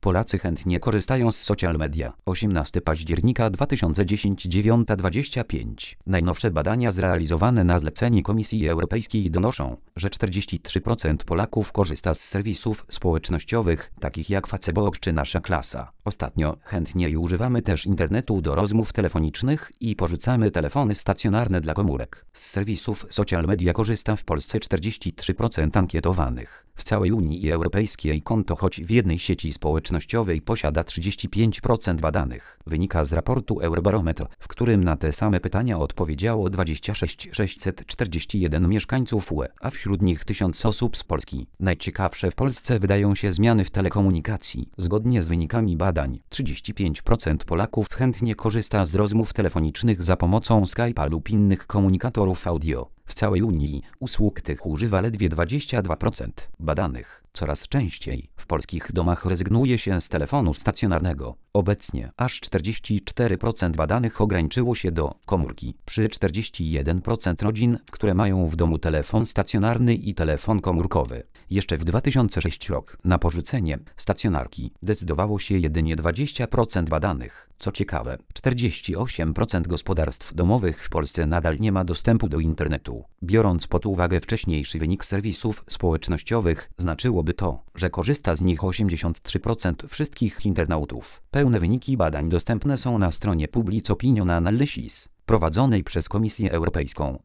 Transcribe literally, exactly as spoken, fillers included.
Polacy chętnie korzystają z social media. osiemnastego października dwa tysiące dziesiątego, dziewiąta dwadzieścia pięć. Najnowsze badania zrealizowane na zlecenie Komisji Europejskiej donoszą, że czterdzieści trzy procent Polaków korzysta z serwisów społecznościowych, takich jak Facebook czy Nasza Klasa. Ostatnio chętniej używamy też internetu do rozmów telefonicznych i porzucamy telefony stacjonarne dla komórek. Z serwisów social media korzysta w Polsce czterdzieści trzy procent ankietowanych. W całej Unii Europejskiej konto choć w jednej sieci społecznościowej posiada trzydzieści pięć procent badanych. Wynika z raportu Eurobarometr, w którym na te same pytania odpowiedziało dwadzieścia sześć tysięcy sześćset czterdzieści jeden mieszkańców U E, a wśród nich tysiąc osób z Polski. Najciekawsze w Polsce wydają się zmiany w telekomunikacji. Zgodnie z wynikami badań, trzydzieści pięć procent Polaków chętnie korzysta z rozmów telefonicznych za pomocą Skype'a lub innych komunikatorów audio. W całej Unii usług tych używa ledwie dwadzieścia dwa procent badanych. Coraz częściej w polskich domach rezygnuje się z telefonu stacjonarnego. Obecnie aż czterdzieści cztery procent badanych ograniczyło się do komórki, przy czterdzieści jeden procent rodzin, które mają w domu telefon stacjonarny i telefon komórkowy. Jeszcze w dwa tysiące szóstym rok na porzucenie stacjonarki decydowało się jedynie dwadzieścia procent badanych. Co ciekawe, czterdzieści osiem procent gospodarstw domowych w Polsce nadal nie ma dostępu do internetu. Biorąc pod uwagę wcześniejszy wynik serwisów społecznościowych, znaczyłoby to, że korzysta z nich osiemdziesiąt trzy procent wszystkich internautów. Pełne wyniki badań dostępne są na stronie Public Opinion Analysis, prowadzonej przez Komisję Europejską.